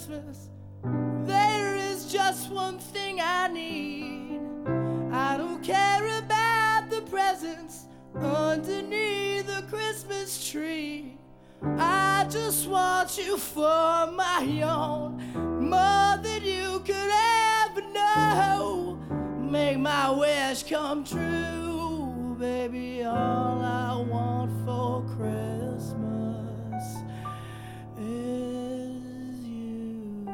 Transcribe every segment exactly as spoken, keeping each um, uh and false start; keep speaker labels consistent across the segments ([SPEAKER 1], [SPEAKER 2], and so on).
[SPEAKER 1] Christmas, there is just one thing I need. I don't care about the presents underneath the Christmas tree. I just want you for my own, more than you could ever know. Make my wish come true, baby. All I want for Christmas is you.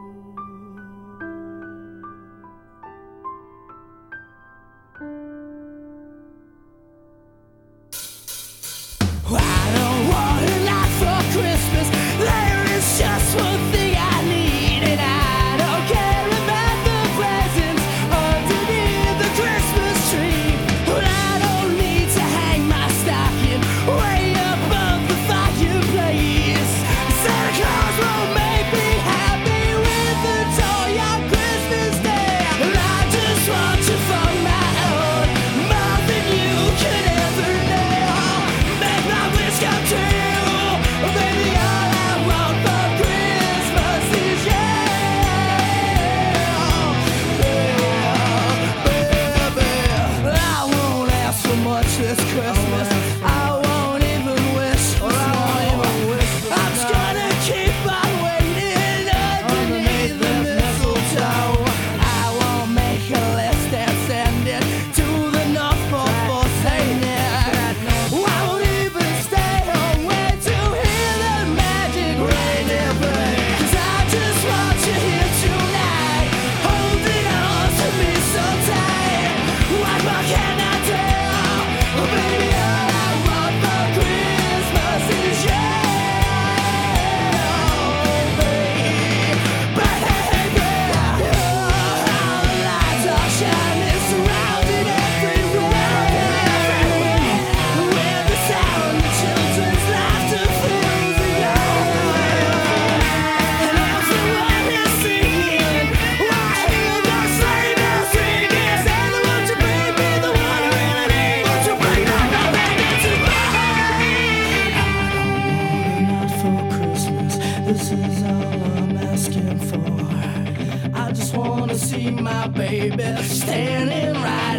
[SPEAKER 1] I don't want a lot for Christmas. There is just one thing I need, and I don't care about the presents underneath the Christmas tree. But I don't need to hang my stocking way above the fireplace. Santa Claus won't make me happy with a toy on Christmas Day. And I just want you for my own, more than you could ever know. Make my wish come true, baby. All I want for Christmas is you. Yeah, baby. I won't ask for much this Christmas. I won't even wish for more. I'm just gonna keep on waiting underneath the mistletoe. I won't make a list and send it to the North Pole for Saint Nick. I won't even stay home, wait to hear the magic reindeer play. 'Cause I just want you here tonight, holding on to me so tight. What more can I do? Oh, baby, all I want for Christmas is you, baby. Baby, all the lights are shining, surrounding everywhere. With the sound of children's laughter fills the air, and everyone is singing. I hear the sleigh bells ringing. Santa, won't you bring me the one I really need? Won't you bring my baby to mine? I don't want a lot for Christmas. This is all I'm asking for. I just wanna see my baby standing right